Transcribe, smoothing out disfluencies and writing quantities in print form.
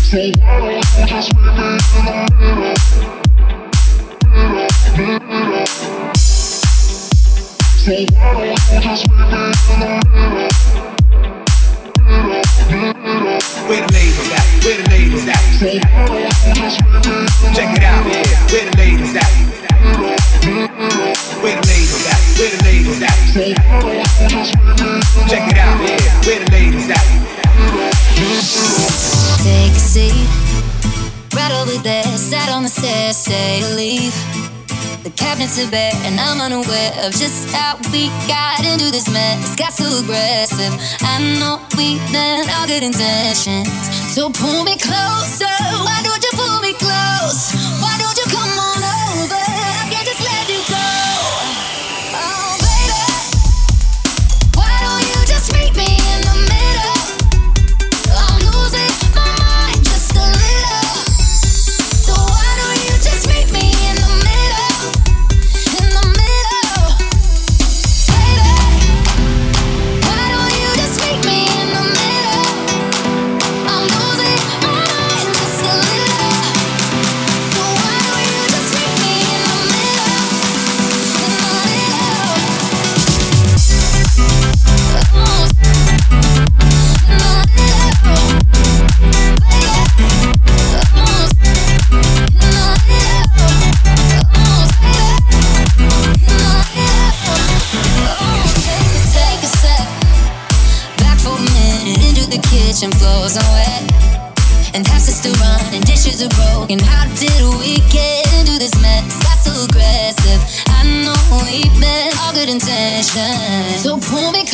Where the ladies at? Where the ladies at? Check it out, yeah. Where the ladies at? Where the ladies at? Where the ladies at? Check it out, yeah. Where the ladies at? Take a seat, right over there. Sat on the stairs, say leave. The cabinets are bare, and I'm unaware of just how we got into this mess. Got so aggressive. I know we've been all good intentions. So pull me closer. Why don't you pull me close? Why don't you come on over? I can't just let you go. Oh, baby, why don't you just meet me in the middle? I'm losing my mind just a little. So why don't you just meet me in the middle? In the middle, baby. Why don't you just meet me in the middle? I'm losing my mind just a little. So why don't you just meet me in the middle? In the middle. Almost in the middle, baby. Almost in the middle. Almost, baby. Take a step back for a minute into the kitchen. Floors are wet and house is still running. Dishes are broken. How did we get into this mess? Got so aggressive. I know we've been all good intentions. So pull me